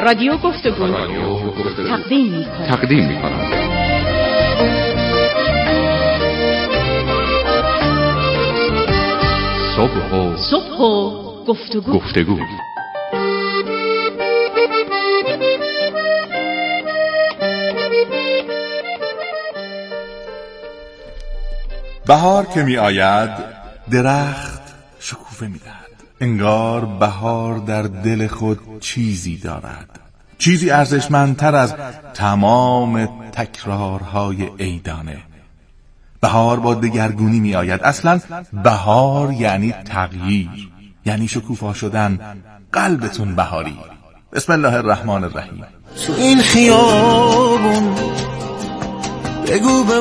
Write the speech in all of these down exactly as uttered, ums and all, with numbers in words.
رادیو گفتگو تقدیم می‌کند. تقدیم می‌کند. صبح و صبح و گفتگو. گفتگو. بهار که می آید درخت شکوفه می دهد. انگار بهار در دل خود چیزی دارد، چیزی ارزشمندتر از تمام تکرارهای عیدانه. بهار با دگرگونی می آید. اصلا بهار یعنی تغییر، یعنی شکوفا شدن. قلبتون بهاری. بسم الله الرحمن الرحیم. تو این خیابون بگو به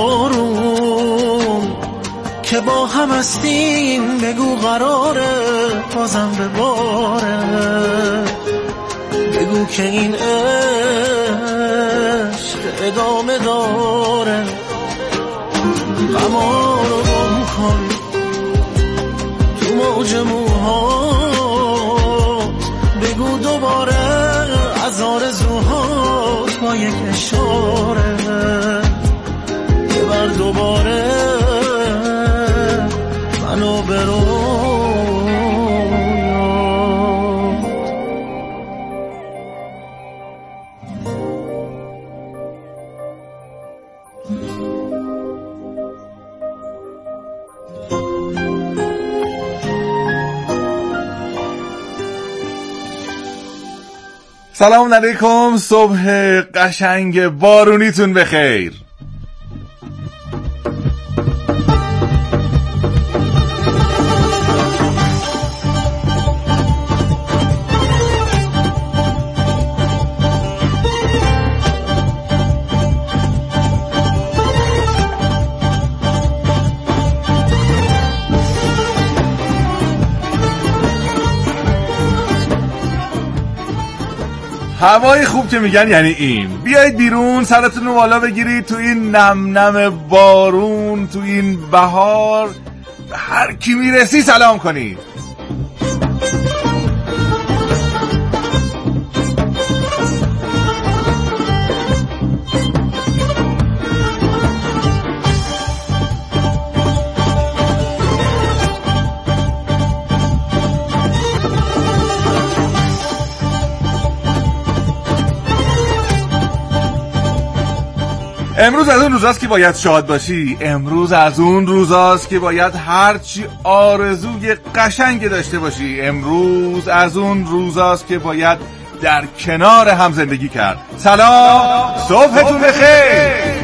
بارون که با هم هستیم، بگو قراره بازم به باره، بگو که این عشق ادامه داره. غما رو گم کن تو موج موهات، بگو دوباره از آرزوهات با یک اشاره، ببر دوباره منو برو. سلام علیکم، صبح قشنگ بارونیتون بخیر. هوای خوب که میگن یعنی این. بیایید بیرون، سرتون رو بالا بگیرید تو این نم نم بارون، تو این بهار. هر کی میرسی سلام کنید. امروز از اون روزاست که باید شاد باشی. امروز از اون روزاست که باید هرچی آرزوی قشنگ داشته باشی. امروز از اون روزاست که باید در کنار هم زندگی کرد. سلام، صبحتون بخیر.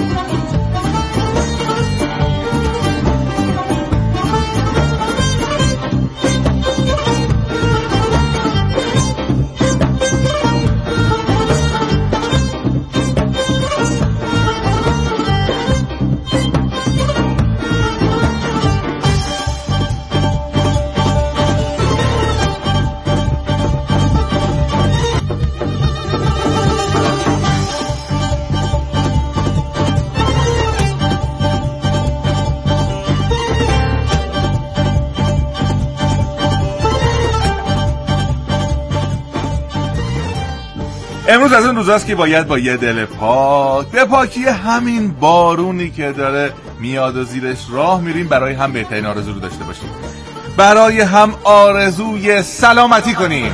امروز از اون روزاست که باید با یه دل پاک به پاکی همین بارونی که داره میاد و زیرش راه میریم برای هم بهترین آرزو رو داشته باشیم، برای هم آرزوی سلامتی کنیم.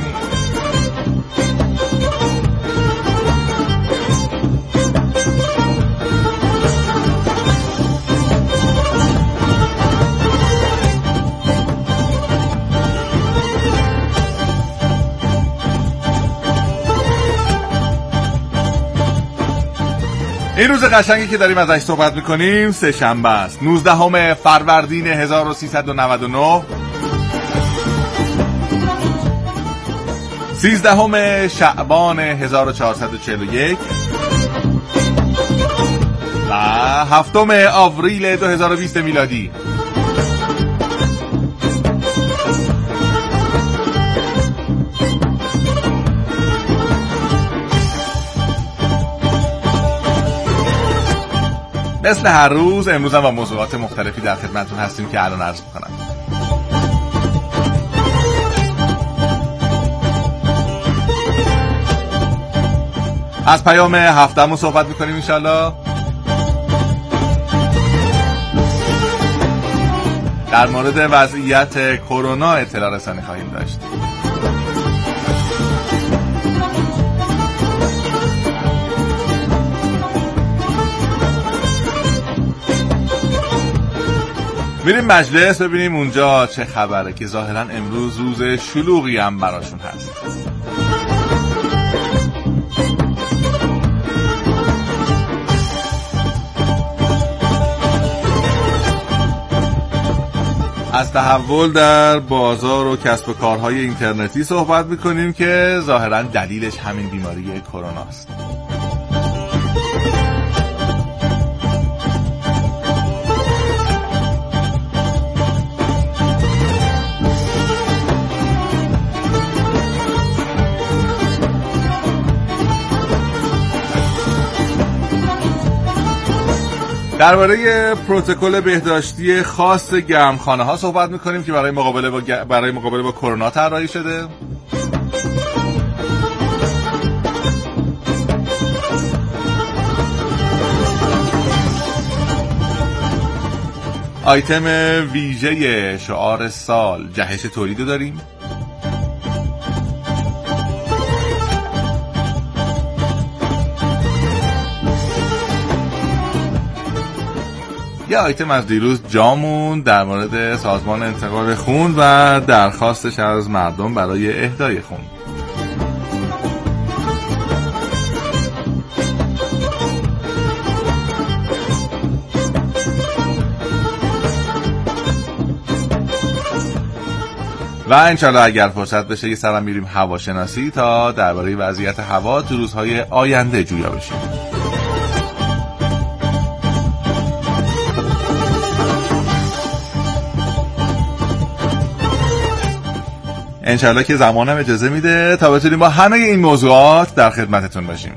این روز قشنگی که داریم ازش صحبت میکنیم سه شنبه است، نوزدهم فروردین هزار و سیصد و نود و نه، سیزدهم شعبان هزار و چهارصد و چهل و یک و هفتم آوریل دو هزار و بیست میلادی. مثل هر روز امروز هم با موضوعات مختلفی در خدمتتون هستیم که الان عرض می‌کنم. از پیام هفته‌مون صحبت میکنیم انشالله. در مورد وضعیت کرونا اطلاع رسانی خواهیم داشت. میریم مجلس ببینیم اونجا چه خبره که ظاهرا امروز روز شلوغی هم براشون هست. از تحول در بازار و کسب و کارهای اینترنتی صحبت میکنیم که ظاهرا دلیلش همین بیماری کرونا است. درباره پروتکل بهداشتی خاص گرمخانه ها صحبت میکنیم که برای مقابله با گ... برای مقابله با کرونا طراحی شده. آیتم ویژه شعار سال جهش تولید داریم. یه آیتم از دیروز جامون در مورد سازمان انتقال خون و درخواستش از مردم برای اهدای خون. و انشالله اگر فرصت بشه یه سرم میریم هواشناسی تا درباره وضعیت هوا تو روزهای آینده جویا بشیم. انشالله که زمانم اجازه میده تا بتونیم با همه این موضوعات در خدمتتون باشیم.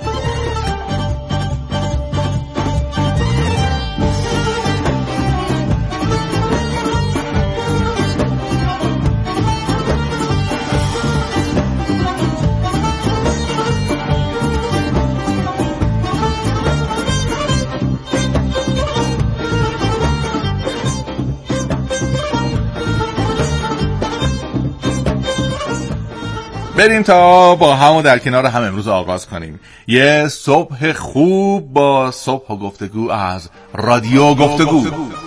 بریم تا با هم و در کنار هم امروز آغاز کنیم. یه صبح خوب با صبح و گفتگو از رادیو گفتگو.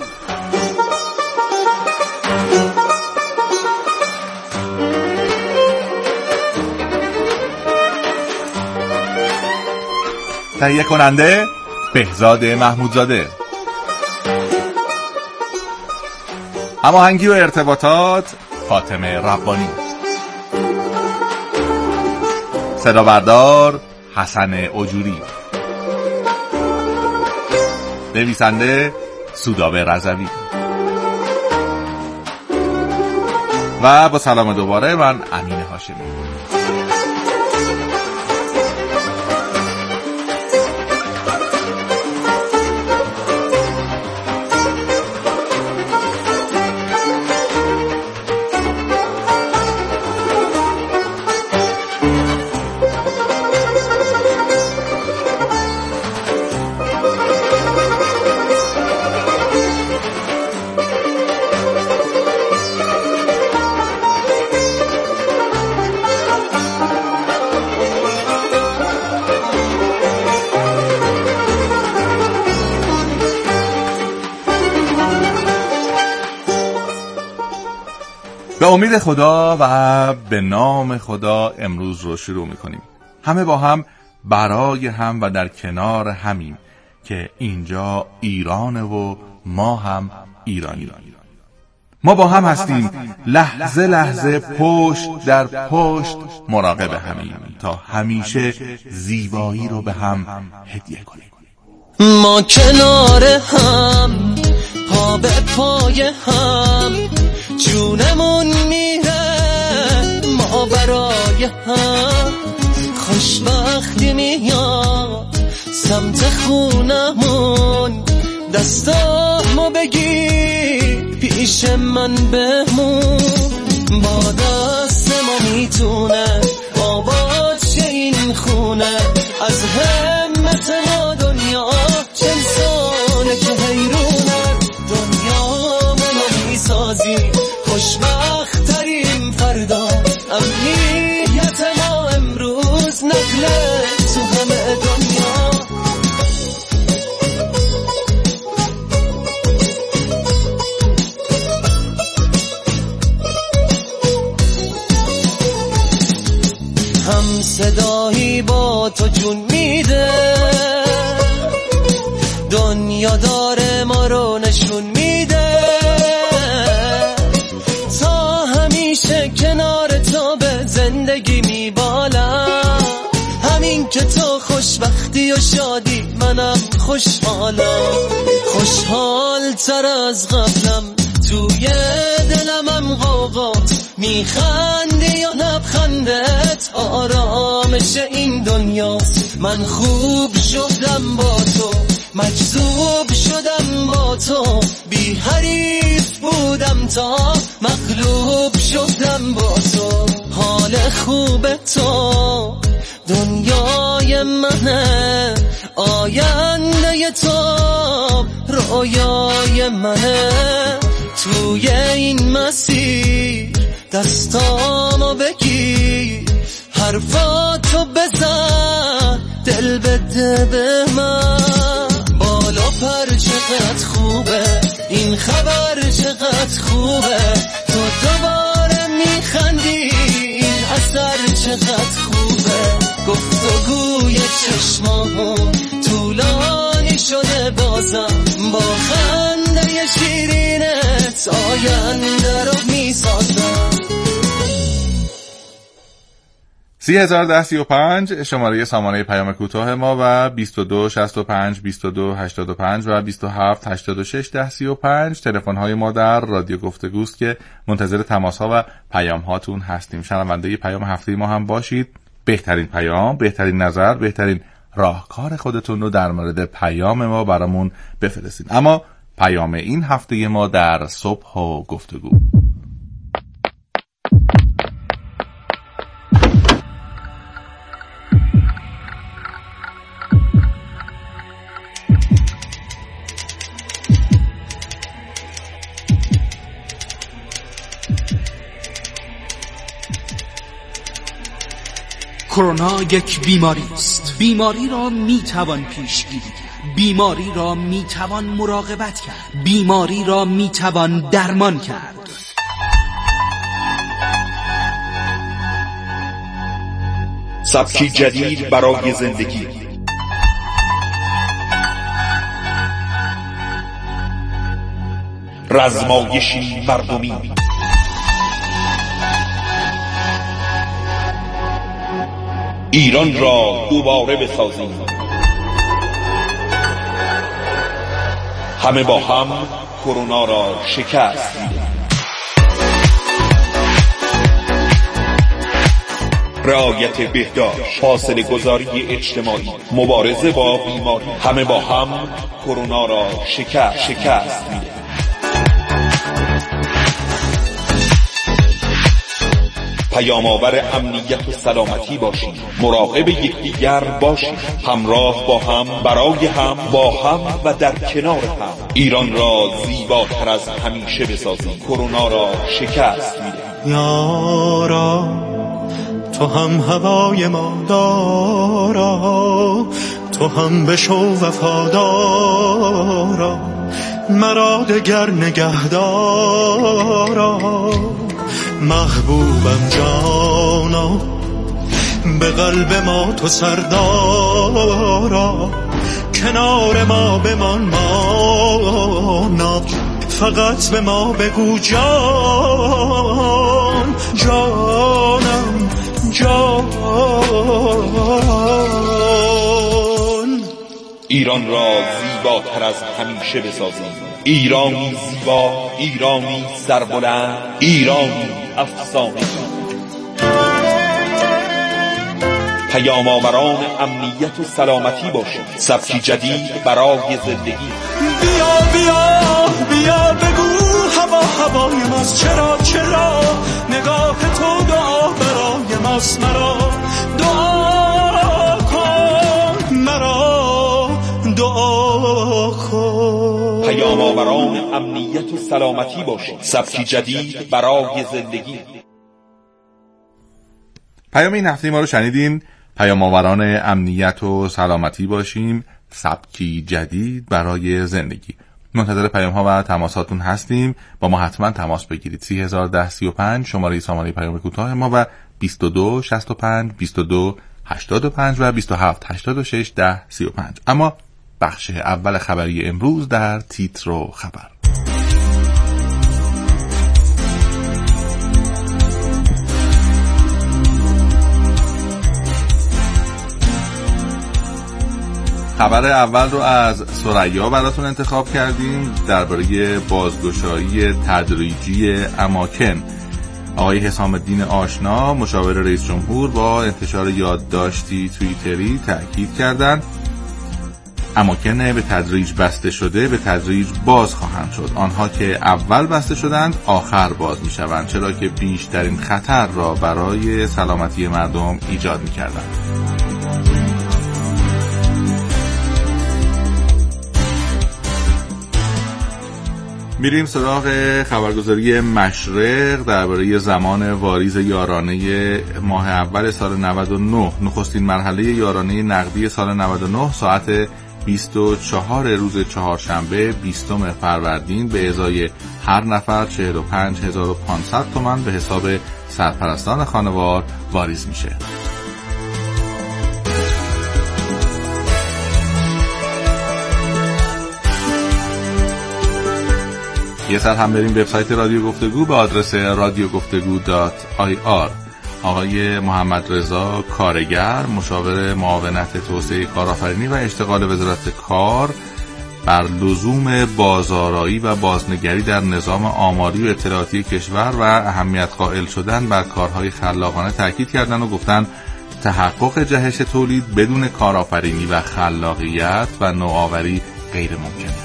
تهیه کننده بهزاد محمودزاده. هماهنگی و ارتباطات فاطمه ربانی. صدا بردار حسن اجوری. نویسنده سودابه رضوی. و با سلام دوباره من امین هاشمی. به امید خدا و به نام خدا امروز رو شروع میکنیم. همه با هم برای هم و در کنار همیم که اینجا ایرانه و ما هم ایرانی. ما با هم هستیم لحظه لحظه پشت در پشت مراقب همیم تا همیشه زیبایی رو به هم هدیه کنیم. ما کنار هم پا به پای هم جونمون میره ما برای هم خوشبختی میاد سمت خونمون دستامو بگیر پیش من بمون با دست ما میتونه آباد شه این خونه صدایی با تو جون میده، دنیا داره ما رو نشون میده، تا همیشه کنار تو به زندگی میبالم، همین که تو خوشبختی و شادی منم خوشحالم، خوشحال تر از قبلم، توی دلمم غوغات میخندی یا لبخندت آرامش این دنیاست، من خوب شدم با تو، مجذوب شدم با تو، بی حریف بودم تا مغلوب شدم با تو، حال خوب تو دنیای منه، آینده تو رویای منه، توی این مسیر دستامو بگیر، حرفاتو بزن دل بده به من، بالا پر چقدر خوبه این خبر، چقدر خوبه تو دوباره میخندی، این اثر چقدر خوبه، گفتگوی چشمامون طولانی شده بازم، با خنده شیرینت آینده رو میسازم. سی هزار ده سی و پنج شماره سامانه پیام کوتاه ما و بیست و دو شصت و پنج بیست و دو هشتاد و پنج و بیست و هفت هشتاد و شش ده سی و پنج تلفن های ما در رادیو گفتگوست که منتظر تماس ها و پیام هاتون هستیم. شنونده پیام هفته ما هم باشید. بهترین پیام، بهترین نظر، بهترین راهکار خودتون رو در مورد پیام ما برامون بفرستید. اما پیام این هفته ما در صبح و گفتگو. کرونا یک بیماری است. بیماری را میتوان پیشگیری کرد، بیماری را میتوان مراقبت کرد، بیماری را میتوان درمان کرد. سبکی جدید برای زندگی، رزمایشی مردمی، ایران را دوباره بسازیم، همه با هم کرونا را شکست میدیم. رعایت بهداشت، فاصله گذاری اجتماعی، مبارزه با بیماری، همه با هم کرونا را شکست شکست میدیم. پیام‌آور امنیت و سلامتی باشید، مراقب یکدیگر باشید، همراه با هم، برای هم، با هم و در کنار هم، ایران را زیباتر از همیشه بسازیم، کرونا را شکست میدیم. یارا تو هم هوای ما دارا، تو هم بشو وفادارا، مرا دگر نگهدارا، محبوبم جانا، به قلب ما تو سردارا، کنار ما بمان مانا، فقط به ما بگو جان، جانم جان. ایران را زیباتر از همیشه بسازیم، ایرانی زیبا، ایرانی سربلند، ایرانی افسانه. پیام‌آوران امنیت و سلامتی باشید، سبکی جدید برای زندگی. بیا بیا بیا بگو هوا هوای ماست، چرا چرا نگاه تو دعا برای ماست، مرا دعا کن، مرا دعا کن. پیام‌آوران امنیت و سلامتی باشید، سبکی جدید برای زندگی. پیام این هفته ما رو شنیدین. پیام‌آوران امنیت و سلامتی باشیم، سبکی جدید برای زندگی. منتظر پیام ها و تماساتون هستیم. با ما حتما تماس بگیرید. سی هزار ده سی و پنج شماره سامانه پیام کوتاه ما و بیست و دو شصت و پنج بیست و دو هشتاد و پنج و بیست و هفت هشتاد و شش ده سی و پنج. اما بخش اول خبری امروز در تیتر و خبر. خبر اول رو از ثریا براتون انتخاب کردیم درباره بازگشایی تدریجی اماکن. آقای حسام الدین آشنا مشاور رئیس جمهور با انتشار یادداشتی توییتری تأکید کردند اماکن به تدریج بسته شده به تدریج باز خواهند شد. آنها که اول بسته شدند آخر باز می شوند، چرا که بیشترین خطر را برای سلامتی مردم ایجاد می کردند. میریم سراغ خبرگزاری مشرق درباره زمان واریز یارانه ماه اول سال نود و نه. نخستین مرحله یارانه نقدی سال نود و نه ساعت بیست و چهار روز چهارشنبه بیستم فروردین به ازای هر نفر چهل و پنج هزار و پانصد تومان به حساب سرپرستان خانوار واریز میشه. یه سر هم بریم وبسایت رادیو گفتگو به آدرس رادیو گفتگو دات آی آر. آقای محمد رضا کارگر مشاور معاونت توسعه کارآفرینی و اشتغال وزارت کار بر لزوم بازآرایی و بازنگری در نظام آماری و اطلاعاتی کشور و اهمیت قائل شدن بر کارهای خلاقانه تاکید کردند و گفتند تحقق جهش تولید بدون کارآفرینی و خلاقیت و نوآوری غیر ممکنه.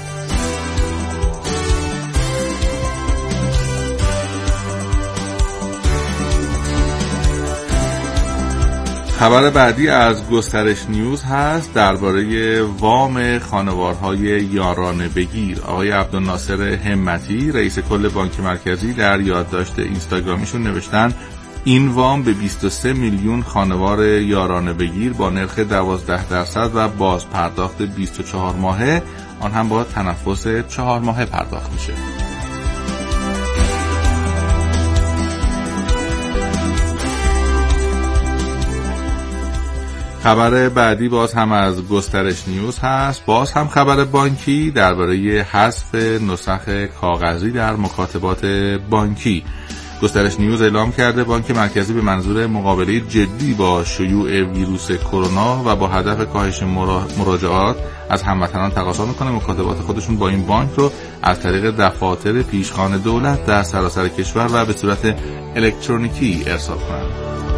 خبر بعدی از گسترش نیوز هست درباره وام خانوارهای یارانه بگیر. آقای عبدالناصر همتی رئیس کل بانک مرکزی در یادداشت اینستاگرامیشون نوشتن این وام به بیست و سه میلیون خانوار یارانه بگیر با نرخ دوازده درصد و باز پرداخت بیست و چهار ماهه، آن هم با تنفس چهار ماهه پرداخت میشه. خبر بعدی باز هم از گسترش نیوز هست، باز هم خبر بانکی درباره حذف نسخ کاغذی در مکاتبات بانکی. گسترش نیوز اعلام کرده بانک مرکزی به منظور مقابله جدی با شیوع ویروس کرونا و با هدف کاهش مراجعات از هموطنان تقاضا میکنه مکاتبات خودشون با این بانک رو از طریق دفاتر پیشخوان دولت در سراسر کشور و به صورت الکترونیکی ارسال کنند.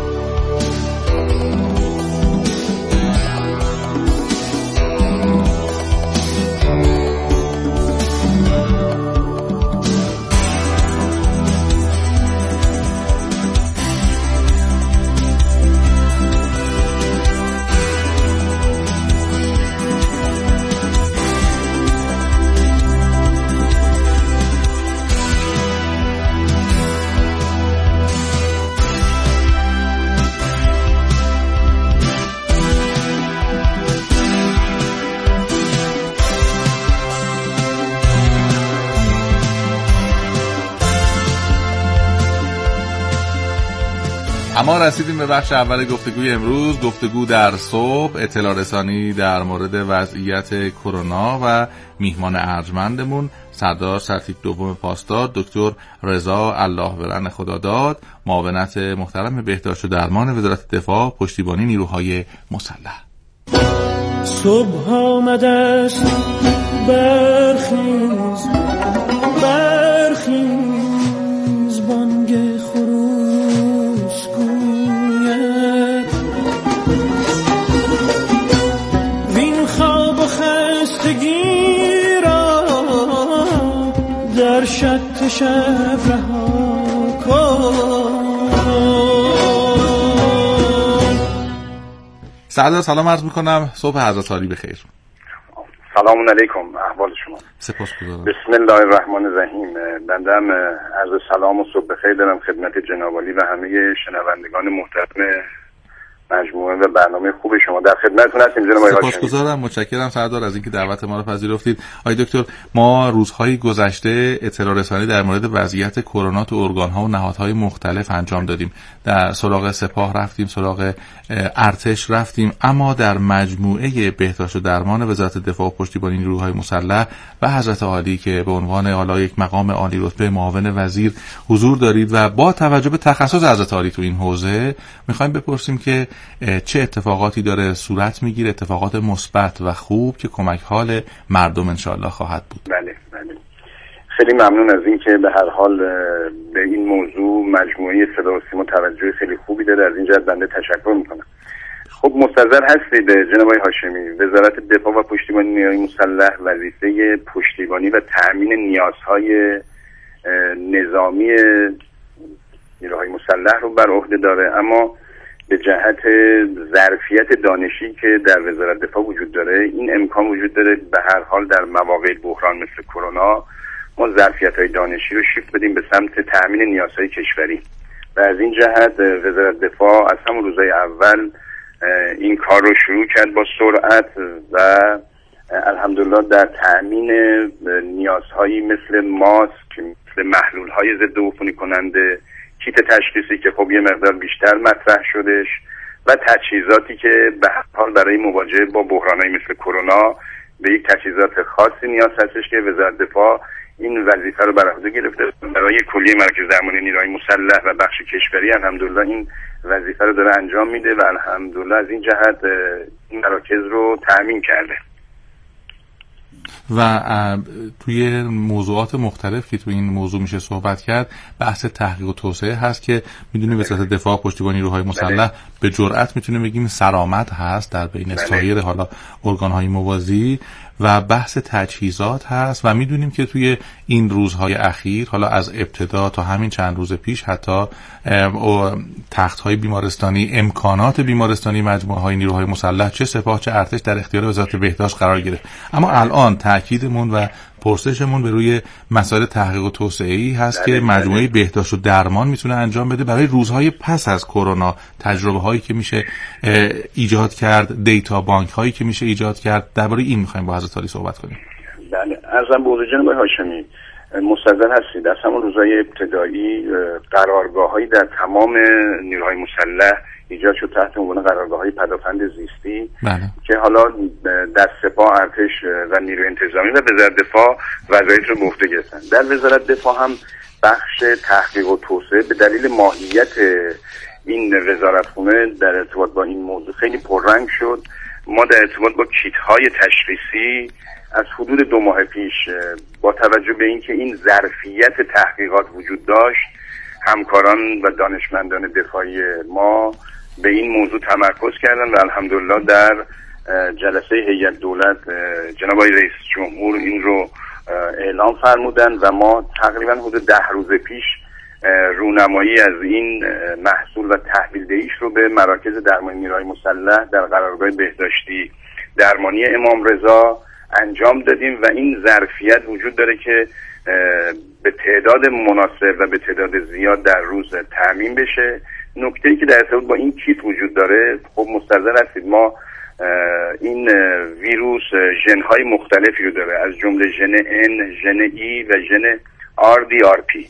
اما رسیدیم به بخش اول گفتگوی امروز، گفتگو در صبح، اطلاع رسانی در مورد وضعیت کرونا و میهمان ارجمندمون سردار سرتیپ دوم پاسدار دکتر رضا الله برن خداداد، معاونت محترم بهداشت و درمان وزارت دفاع، پشتیبانی نیروهای مسلح. صبح آمده است برخیز برخیز بانگ خروس گوید وین خواب و خستگی را در شط شب رها کن. سعادت سلام عرض میکنم، صبح حضرت عالی بخیر. سلام علیکم، احوال شما؟ سپاسگزارم. بسم الله الرحمن الرحیم. بنده هم عرض سلام و صبح بخیر دارم خدمت جناب عالی و همه شنوندگان محترم مجموعه و برنامه خوب شما. در خدمتتون هستیم جناب آقای هاشمی. سپاسگزارم، متشکرم سردار از اینکه دعوت ما رو پذیرفتید. آقای دکتر، ما روزهای گذشته اطلاع رسانی در مورد وضعیت کرونا تو ارگان‌ها و نهادهای مختلف انجام دادیم. در سراغ سپاه رفتیم، سراغ ارتش رفتیم، اما در مجموعه بهداشت و درمان وزارت دفاع و پشتیبانی نیروهای مسلح و حضرت عالی که به عنوان اعلی یک مقام عالی رتبه معاون وزیر حضور دارید و با توجه به تخصص حضرت عالی تو این حوزه می‌خوایم بپرسیم که چه اتفاقاتی داره صورت میگیره، اتفاقات مثبت و خوب که کمک حال مردم انشالله خواهد بود. بله بله، خیلی ممنون از این که به هر حال به این موضوع مجموعه صدا و سیما توجه خیلی خوبی داره. از این جهت بنده تشکر میکنم. خب مستحضر هستید جناب آقای هاشمی، وزارت دفاع و پشتیبانی نیروهای مسلح وظیفه پشتیبانی و تأمین نیازهای نظامی نیروهای مسلح رو بر عهده داره، اما به جهت ظرفیت دانشی که در وزارت دفاع وجود داره این امکان وجود داره به هر حال در مواقع بحران مثل کرونا ما ظرفیت‌های دانشی رو شیفت بدیم به سمت تأمین نیازهای کشوری و از این جهت وزارت دفاع از همون روزهای اول این کار رو شروع کرد با سرعت و الحمدلله در تأمین نیازهایی مثل ماسک، مثل محلول‌های ضد عفونی کننده، کیت تشخیصی که خب یه مقدار بیشتر مطرح شدش و تجهیزاتی که به هر حال برای مواجهه با بحران‌های مثل کرونا به یک تجهیزات خاصی نیاز هستش که وزارت دفاع این وظیفه رو بر عهده گرفته. برای کلیه مرکز درمانی نیروهای مسلح و بخش کشوری الحمدلله این وظیفه رو داره انجام میده و الحمدلله از این جهت این مراکز رو تأمین کرده. و توی موضوعات مختلف که توی این موضوع میشه صحبت کرد بحث تحقیق و توسعه هست که میدونیم وزارت دفاع و پشتیبانی نیروهای مسلح به جرئت میتونه بگیم سرآمد هست در بین سایر حالا ارگان‌های موازی و بحث تجهیزات هست و میدونیم که توی این روزهای اخیر حالا از ابتدا تا همین چند روز پیش حتی تخت‌های بیمارستانی، امکانات بیمارستانی مجموعه‌های نیروهای مسلح چه سپاه چه ارتش در اختیار وزارت بهداشت قرار گرفت. اما الان تاکیدمون و پرسشمون به روی مسائل تحقیق و توسعه‌ای هست که مجموعه بهداشت و درمان میتونه انجام بده برای روزهای پس از کرونا، تجربه هایی که میشه ایجاد کرد، دیتا بانک هایی که میشه ایجاد کرد. درباره این میخوایم با حضرت عالی صحبت کنیم. بله، عرضم به حضور جناب هاشمی، مستحضر هستید از همون روزهای ابتدایی قرارگاه‌هایی در تمام نیروهای مسلح ایجاد شد تحت عنوان قرارگاه‌های پدافند زیستی بله. که حالا در سپاه، ارتش و نیروی انتظامی و وزارت دفاع وظایف رو به عهده گرفتن. در وزارت دفاع هم بخش تحقیق و توسعه به دلیل ماهیت این وزارتخونه در ارتباط با این موضوع خیلی پررنگ شد. ما در ارتباط با کیت‌های تشخیصی از حدود دو ماه پیش با توجه به اینکه این ظرفیت تحقیقات وجود داشت، همکاران و دانشمندان دفاعی ما به این موضوع تمرکز کردن و الحمدلله در جلسه هیئت دولت جناب آقای رئیس جمهور این رو اعلام فرمودن و ما تقریبا حدود ده روز پیش رونمایی از این محصول و تحویل دهیش رو به مراکز درمانی نیروهای مسلح در قرارگاه بهداشتی درمانی امام رضا انجام دادیم و این ظرفیت وجود داره که به تعداد مناسب و به تعداد زیاد در روز تامین بشه. نکته‌ای که در ارتباط با این کیت وجود داره، خب مستحضر هستید ما این ویروس ژن‌های مختلفی رو داره، از جمله ژن N، ژن E و ژن آر دی آر پی.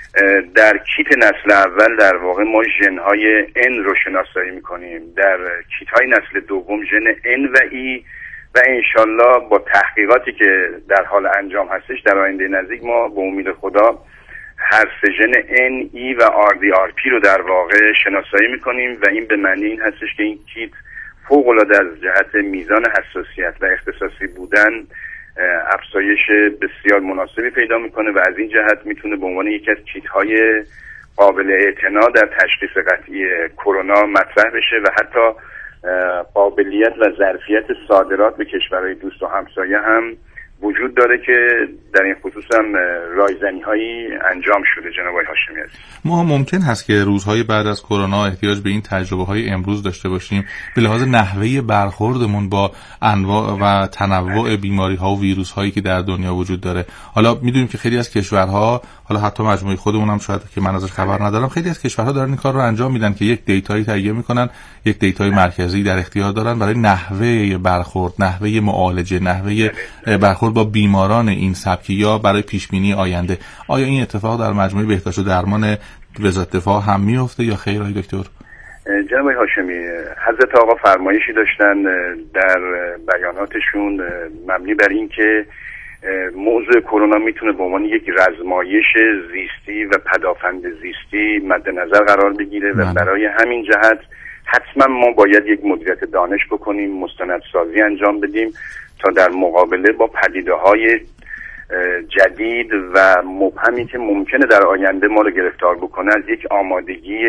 در کیت نسل اول در واقع ما ژن‌های N رو شناسایی می‌کنیم، در کیت‌های نسل دوم ژن N و E و انشالله با تحقیقاتی که در حال انجام هستش در آینده نزدیک ما به امید خدا هر سه ژن N، E و آر دی آر پی رو در واقع شناسایی میکنیم و این به معنی این هستش که این کیت فوق‌العاده از جهت میزان حساسیت و اختصاصی بودن افزایش بسیار مناسبی پیدا میکنه و از این جهت میتونه به عنوان یکی از کیت‌های قابل اعتنا در تشخیص قطعی کرونا مطرح بشه و حتی قابلیت و ظرفیت صادرات به کشورهای دوست و همسایه هم وجود داره که در این خصوص هم رایزنی هایی انجام شده. جناب آقای هاشمی عزیز، ما ممکن هست که روزهای بعد از کرونا احتیاج به این تجربه های امروز داشته باشیم به لحاظ نحوه برخوردمون با انواع و تنوع بیماری ها و ویروس هایی که در دنیا وجود داره. حالا میدونیم که خیلی از کشورها، حالا حتی مجموعه خودمون هم شاید که من ازش خبر ندارم، خیلی از کشورها دارن این کار رو انجام میدن که یک دیتایی تهیه میکنن، یک دیتای مرکزی در اختیار دارن برای نحوه برخورد، نحوه معالجه، نحوه برخورد با بیماران این سبکی یا برای پیش بینی آینده. آیا این اتفاق در مجموعه بهداشت و درمان وزارت دفاع هم میفته یا خیر آقای دکتر؟ جناب هاشمی، حضرت آقا فرمایشی داشتن در بیاناتشون مبنی بر این که موضوع کرونا میتونه به عنوان یک رزمایش زیستی و پدافند زیستی مد نظر قرار بگیره و برای همین جهت حتما ما باید یک مدیریت دانش بکنیم، مستندسازی انجام بدیم تا در مقابله با پدیده‌های جدید و مبهمی که ممکنه در آینده ما رو گرفتار بکنه از یک آمادگی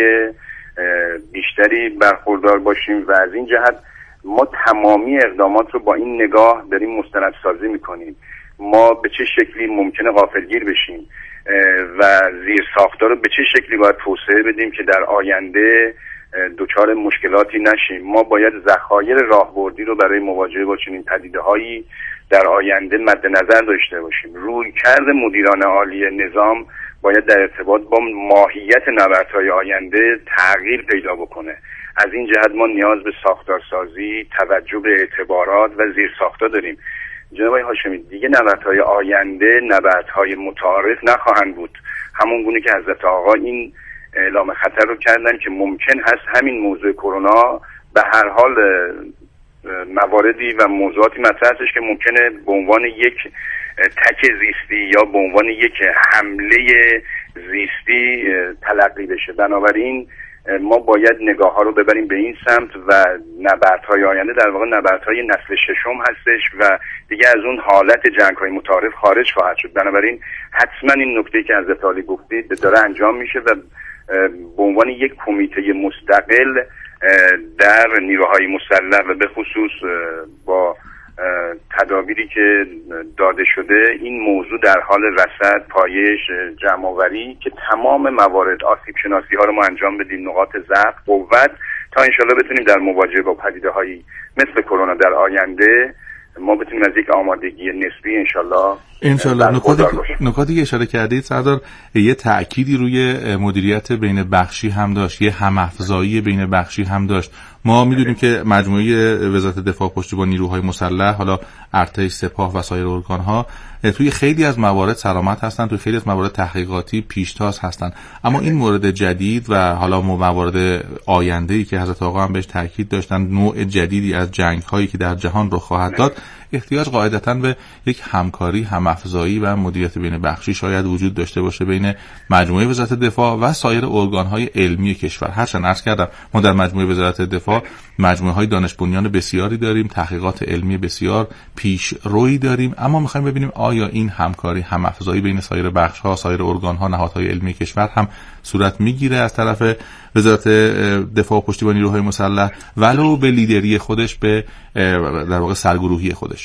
بیشتری برخوردار باشیم و از این جهت ما تمامی اقدامات رو با این نگاه داریم مستندسازی میکنیم. ما به چه شکلی ممکنه غافلگیر بشیم و زیر ساختار رو به چه شکلی باید توسعه بدیم که در آینده دچار مشکلاتی نشیم. ما باید ذخایر راهبردی رو برای مواجهه با چنین پدیده‌هایی در آینده مد نظر داشته باشیم. رویکرد مدیران عالی نظام باید در ارتباط با ماهیت نبردهای آینده تغییر پیدا بکنه. از این جهت ما نیاز به ساختارسازی، توجه به اعتبارات و زیر ساختار داریم. جناب آقای هاشمی، دیگه نبردهای آینده نبردهای متعارف نخواهند بود. همون گونه که حضرت آقا این اعلام خطر رو کردن که ممکن هست همین موضوع کرونا به هر حال مواردی و موضوعاتی مطرح هستش که ممکنه به عنوان یک تک زیستی یا به عنوان یک حمله زیستی تلقی بشه. بنابراین ما باید نگاه ها رو ببریم به این سمت و نبردهای آینده در واقع نبردهای نسل ششم هستش و دیگه از اون حالت جنگ های متعارف خارج خواهد شد. بنابراین حتما این نکته که حضرت عالی گفتید داره انجام میشه و به عنوان یک کمیته مستقل در نیروهای مسلح و به خصوص با تدابیری که داده شده این موضوع در حال رصد، پایش، جمع‌آوری که تمام موارد آسیب شناسی ها رو ما انجام بدیم، نقاط ضعف، قوت، تا انشالله بتونیم در مواجهه با پدیده‌هایی مثل کرونا در آینده ما بتونیم از یک آمادگی نسبی انشالله انشالله نکاتی نکاتی که اشاره کردید سردار، یه تأکیدی روی مدیریت بین بخشی هم داشت، یه هم‌افزایی بین بخشی هم داشت. ما میدونیم که مجموعه وزارت دفاع پشتیبان نیروهای مسلح، حالا ارتش، سپاه و سایر ارگان‌ها توی خیلی از موارد سلامت هستن، توی خیلی از موارد تحقیقاتی پیشتاز هستن، اما این مورد جدید و حالا موارد آینده‌ای که حضرت آقا هم بهش تاکید داشتن، نوع جدیدی از جنگ‌هایی که در جهان رخ خواهد داد، احتیاج قاعدتاً به یک همکاری، هم‌افزایی و مدیریت بین بخشی شاید وجود داشته باشه بین مجموعه وزارت دفاع و سایر ارگان‌های علمی کشور. هرچند عرض کردم ما در مجموعه وزارت دفاع مجموعه‌های دانش بنیان بسیاری داریم، تحقیقات علمی بسیار پیشرویی داریم، اما می‌خوایم ببینیم آیا این همکاری، هم‌افزایی بین سایر بخش‌ها، سایر ارگان‌ها، نهادهای علمی کشور هم صورت می‌گیره از طرف وزارت دفاع و پشتیبان نیروهای مسلح ولو به لیدری خودش، به در واقع سرگروهی خودش.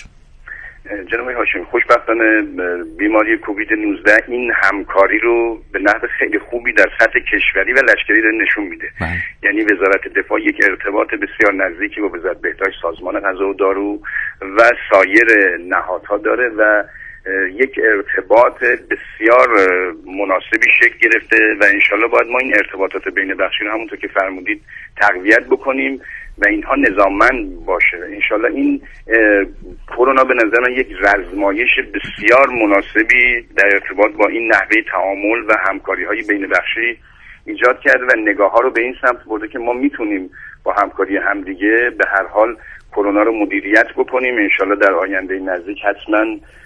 جناب هاشمی، خوشبختانه بیماری کووید نوزده این همکاری رو به نحو خیلی خوبی در سطح کشوری و لشکری داره نشون میده. بله. یعنی وزارت دفاع یک ارتباط بسیار نزدیکی با وزارت بهداشت، سازمان غذا و دارو و سایر نهادها داره و یک ارتباط بسیار مناسبی شکل گرفته و انشالله باید ما این ارتباطات بین بخشی رو همونطور که فرمودید تقویت بکنیم و اینها نظاممند باشه. انشالله این کرونا به نظر من یک رزمایش بسیار مناسبی در ارتباط با این نحوه تعامل و همکاری های بین بخشی ایجاد کرده و نگاه ها رو به این سمت برده که ما میتونیم با همکاری همدیگه به هر حال کرونا رو مدیریت بکنیم. انشالله در آینده نزدیک حتما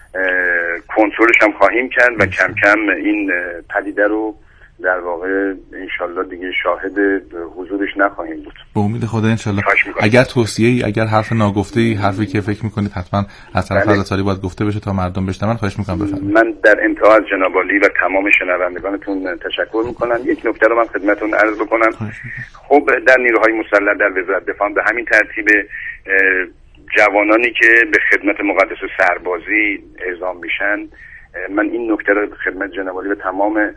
کنترلش هم خواهیم کرد و کم کم این پدیده رو در واقع انشالله دیگه شاهد حضورش نخواهیم بود. به امید خدا انشالله. اگر توصیه‌ای، اگر حرف ناگفته‌ای، حرفی که فکر می‌کنید حتما از طرف حضرت عالی باید گفته بشه تا مردم بشنون، خواهش می‌کنم بفرمایید. من در انتها از جناب عالی و تمام شنوندگانتون تشکر می‌کنم. یک نکته رو من خدمتتون عرض بکنم. خب در نیروهای مسلح در وزارت دفاع به همین ترتیب جوانانی که به خدمت مقدس سربازی اعزام میشن، من این نکته رو خدمت جناب عالی و تمام